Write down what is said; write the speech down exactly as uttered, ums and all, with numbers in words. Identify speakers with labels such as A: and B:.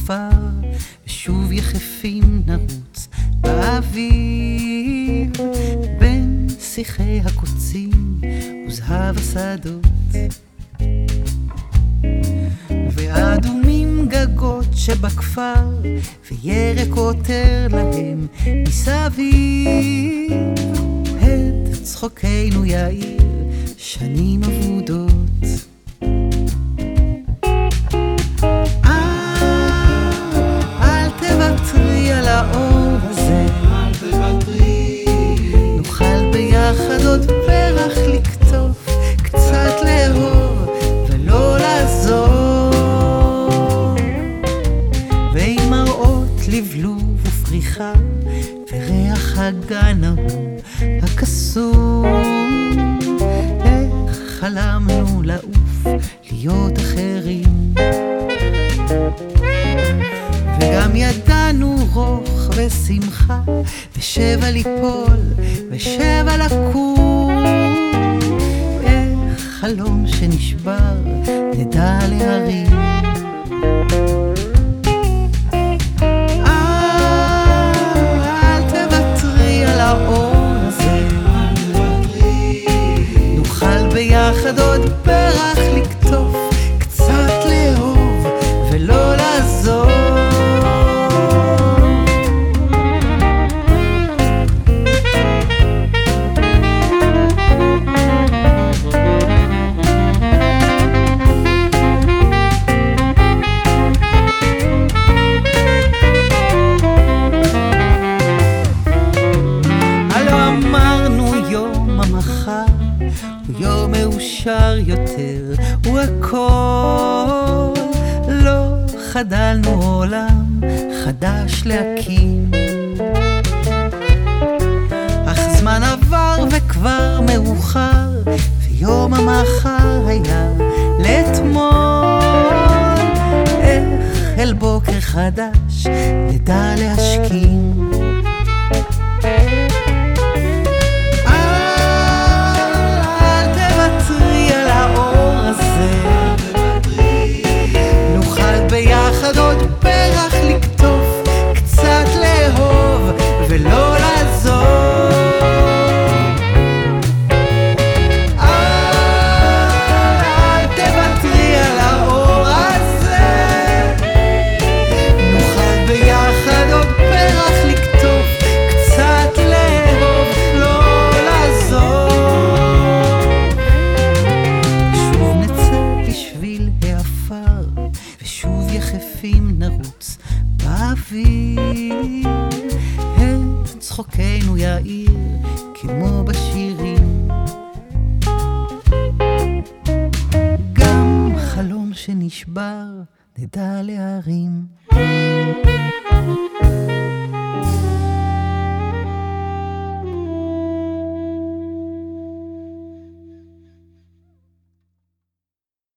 A: בכפר, ושוב יחפים נרוץ באוויר, בין שיחי הקוצים וזהב השדות, ואדומים גגות שבכפר, וירק עוטר להם מסביב. את צחוקנו יאיר שנים אבודות. אל תוותרי על האור הזה, נוכל ביחד עוד פרח לקטוף, קצת לאהוב ולא לעזור, ועם מראות לבלוב ופריחה וריח הגן ההוא הקסום, איך חלמנו לעוף להיות אחרים, וגם ידענו רוח ושמחה, ושבע ליפול ושבע לקום, איך חלום שנשבר נדע להרים. אל תוותרי על האור הזה, נוכל ביחד עוד פרח לקטוף, קצת לאהוב ולא לעזור, הוא יום מאושר יותר, הוא הכל, לא חדלנו עולם חדש להקים, אך זמן עבר וכבר מאוחר, ויום המחר היה לאתמול, איך אל בוקר חדש נדע להשכים. ביחד עוד פרח לקטוף, קצת לאהוב ולא לעזור, אל תוותרי על האור הזה, נוכל ביחד עוד פרח לקטוף, קצת לאהוב לא לעזור, שוב נצא בשביל העפר, ושוב יחפים נרוץ באוויר, את צחוקנו יאיר כמו בשירים, גם חלום שנשבר נדע להרים.